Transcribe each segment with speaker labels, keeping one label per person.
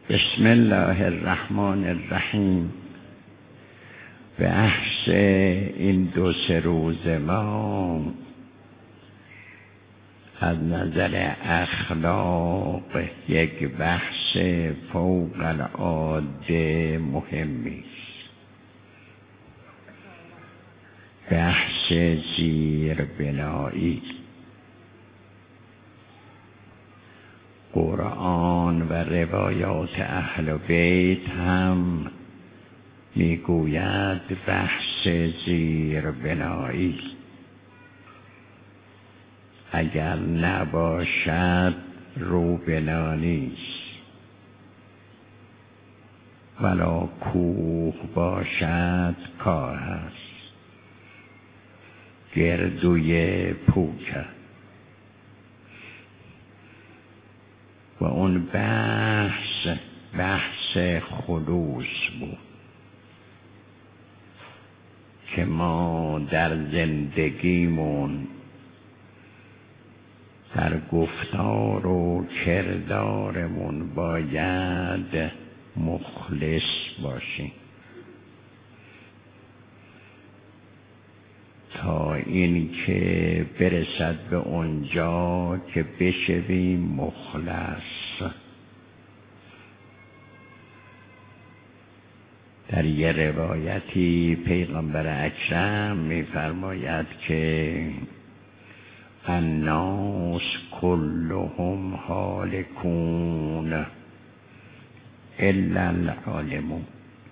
Speaker 1: بسم الله الرحمن الرحیم. بحث این 2-3 روز ما از نظر اخلاق یک بحث فوق العاده مهمی است. بحث زیربنایی. قرآن و روایات اهل بیت هم میگوید بحث زیربنایی اگر نباشد روبنا نیست، ولا کوه باشد کاه است، گردوی پوک. و اون بحث خلوص بود که ما در زندگیمون در گفتار و کردارمون باید مخلص باشیم تا این که برسد به اونجا که بشویم مخلص. در یه روایتی پیغمبر اکرم می‌فرماید که الناس كلهم هالكون الا العالمون.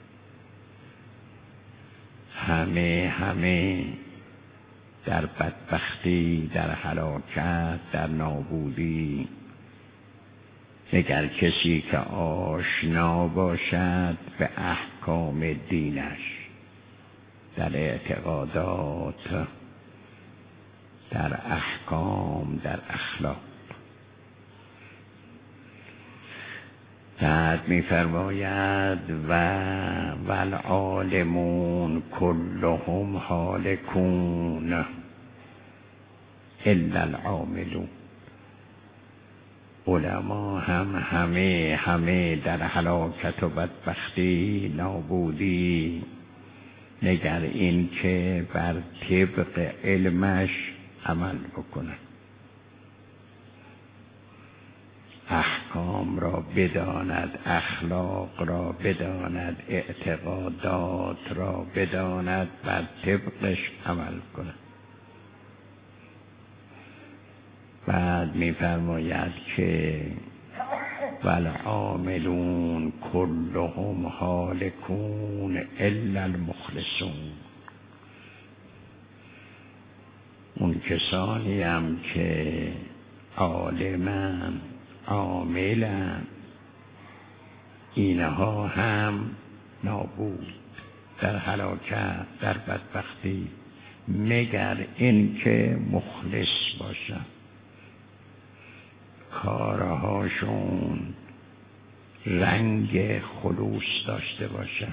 Speaker 1: همه در بدبختی، در هلاکت، در نابودی، مگر کسی که آشنا باشد به احکام دینش، در اعتقادات، در احکام، در اخلاق. بعد می‌فرماید والعالمون كلهم هالكون الا العاملون. علما هم همه در هلاکت و بدبختی، نابودی، مگر این که بر طبق علمش عمل بکنه، احکام را بداند، اخلاق را بداند، اعتقادات را بداند، بر طبقش عمل کند. بعد می‌فرماید که والعاملون كلهم هالكون الا المخلصون. اون کسانی هم که عالمن، عاملن، اینها هم نابود، در هلاکت، در بدبختی، مگر این که مخلص باشن، کارهاشون رنگ خلوص داشته باشن،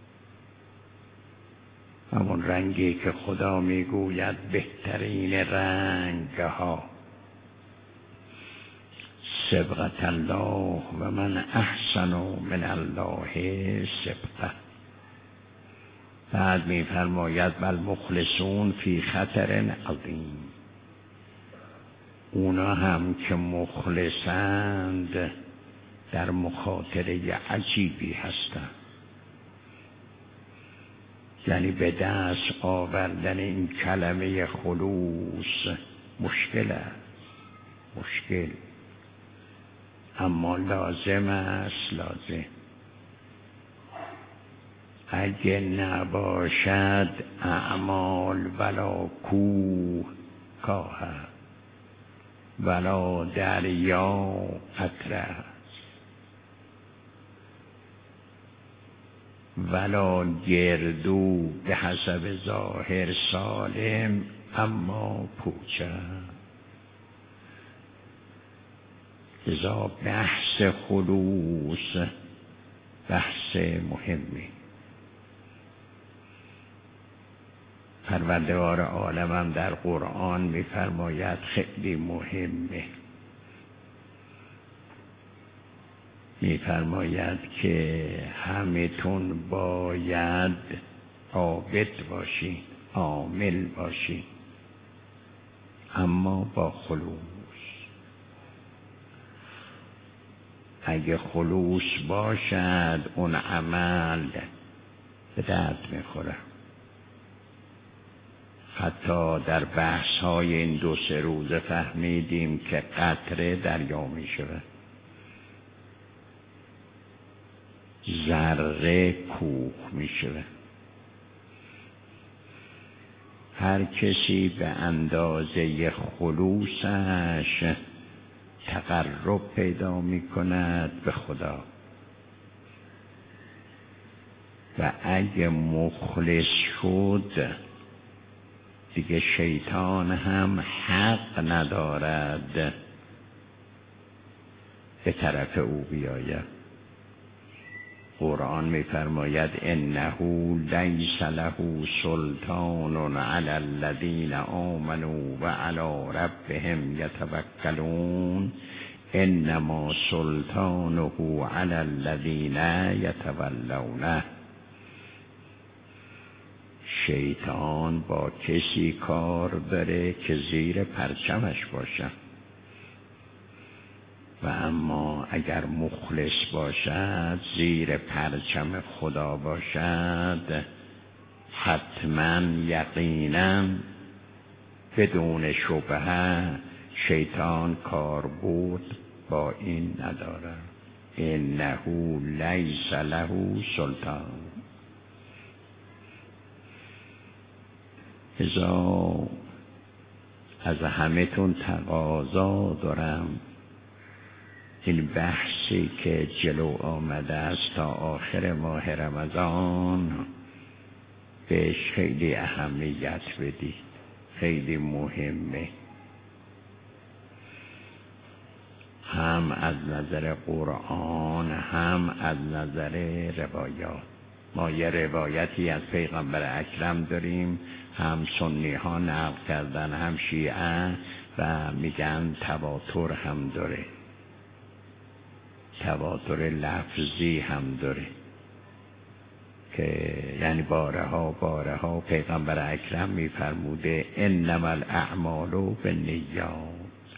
Speaker 1: همون رنگی که خدا میگوید بهترین رنگ ها صبغة الله و من احسن من الله صبغة. بعد میفرماید بل مخلصون فی خطر عظیم. اونا هم که مخلصند در مخاطره عجیبی هستند. یعنی به دست آوردن این کلمه خلوص مشکل است، مشکل، اما لازم است، لازم. اگه نباشد اعمال ولا کوه کاه، ولا دریا قطره، ولا گردو به حسب ظاهر سالم اما پوچه. لذا بحث خلوص بحث مهمی. پروردگار عالم هم در قرآن می‌فرماید خیلی مهمه. می‌فرماید که همتون باید عابد باشی، عامل باشی، اما با خلوص. اگه خلوص باشد اون عمل به درد میخوره. حتی در بحث های این 2-3 روزه فهمیدیم که قطره دریا میشود، ذره کوه میشود. هر کسی به اندازه خلوصش تقرب پیدا میکند به خدا، و اگه مخلص شد دیگه شیطان هم حق ندارد به طرف او بیاید. قرآن می‌فرماید انه لیس له سلطان علی الذین آمنوا و علی ربهم یتوکلون انما سلطانه علی الذین یتولونه. شیطان با کسی کار داره که زیر پرچمش باشه، و اما اگر مخلص باشد، زیر پرچم خدا باشد، حتما یقینا بدون شبهه شیطان کاربرد با این نداره. انه لیس له سلطان. از همتون تقاضا دارم این بحثی که جلو آمده است تا آخر ماه رمضان بهش خیلی اهمیت بدید، خیلی مهمه، هم از نظر قرآن هم از نظر روایات. ما یه روایتی از پیغمبر اکرم داریم، هم سنی ها نقل کردن هم شیعه، و میگن تواتر هم داره، تواتر لفظی هم داره، که یعنی بارها پیغمبر اکرم میفرموده انما الاعمال بالنیات.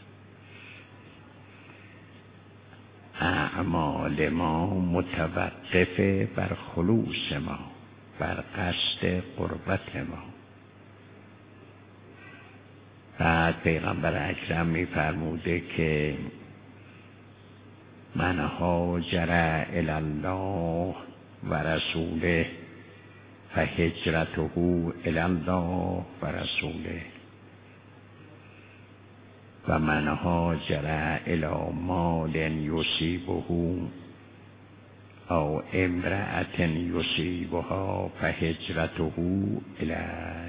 Speaker 1: اعمال ما متوقفه بر خلوص ما، بر قصد قربت ما. بعد پیغمبر اکرم میفرموده که من هاجر الی الله و رسوله فهجرته الی الله و رسوله، و من هاجر الی مال یصیبه او امرأة یصیبها فهجرته الی.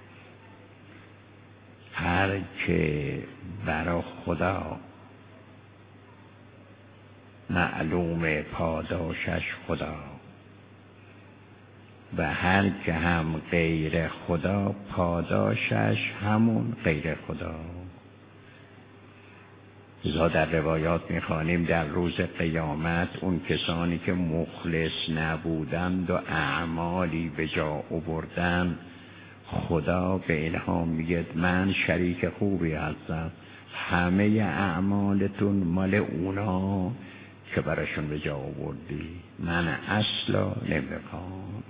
Speaker 1: هر که برای خدا معلوم پاداشش خدا، و هر که هم غیر خدا پاداشش همون غیر خدا. لذا در روایات میخوانیم در روز قیامت اون کسانی که مخلص نبودند و اعمالی به جا آوردن، خدا به اینها میگه من شریک خوبی هستم، همه اعمالتون مال اونا که براشون به جا آوردی، من اصلا نمیخوام.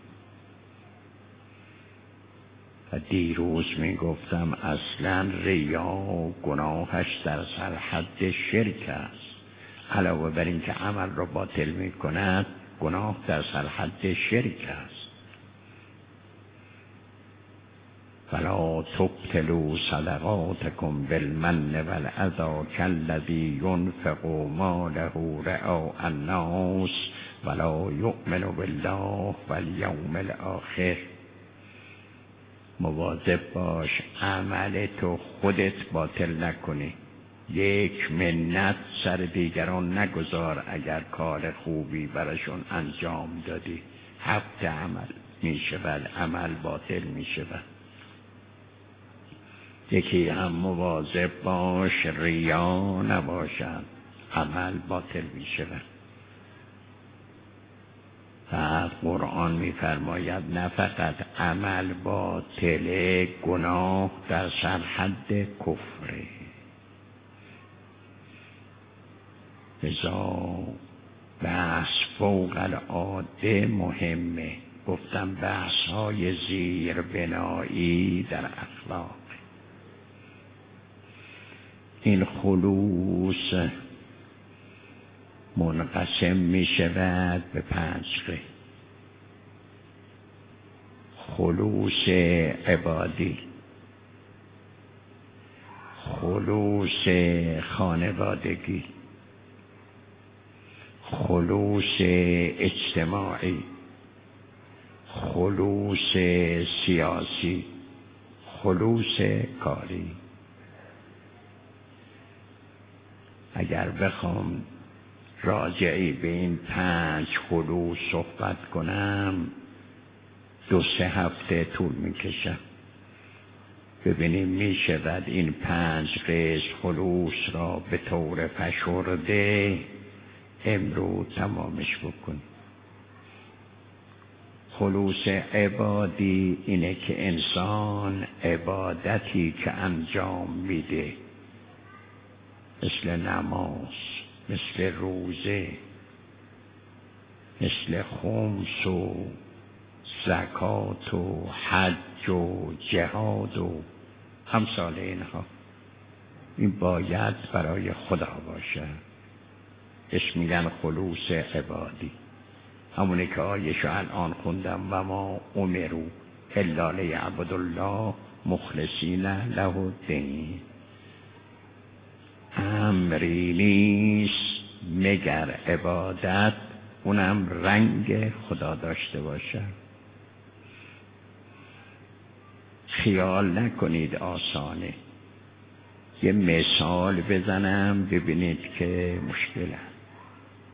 Speaker 1: و دیروز میگفتم اصلا ریا گناهش در سرحد شرک است، علاوه بر این که عمل را باطل میکند گناه در سرحد شرک است. فلا تبطلوا صدقاتكم بالمن والأذى كالذي ينفق ماله رئاء الناس ولا يؤمن بالله واليوم الآخر. مواظب باش عمل تو خودت باطل نکنی، یک منت سر دیگران نگذار. اگر کار خوبی براشون انجام دادی حق عمل میشود، عمل باطل میشود. یکی هم مواظب باش ریا نباشد، عمل باطل میشود. بعد قرآن می‌فرماید نه فقط عمل باطل، گناه در سرحد کفره. لذا بحث فوق العاده مهمه. گفتم بحث‌های زیربنایی در اخلاق. این خلوص منقسم می شود به 5 قسم. خلوص عبادی، خلوص خانوادگی، خلوص اجتماعی، خلوص سیاسی، خلوص کاری. اگر بخوام راجعی به این 5 خلوص صحبت کنم 2-3 هفته طول میکشم. ببینیم میشود این 5 قسم خلوص را به طور فشرده امروز تمامش بکنیم. خلوص عبادی اینه که انسان عبادتی که انجام میده، مثل نماز، مثل روزه، مثل خمس و زکات و حج و جهاد و امثال اینها، این باید برای خدا باشه. اش میگن خلوص عبادی. همونه که آیه‌شو الان خوندم و ما امروا الا لیعبدوا الله مخلصین له الدین. امری نیست مگر عبادت اونم رنگ خدا داشته باشه. خیال نکنید آسانه. یه مثال بزنم ببینید که مشکل است.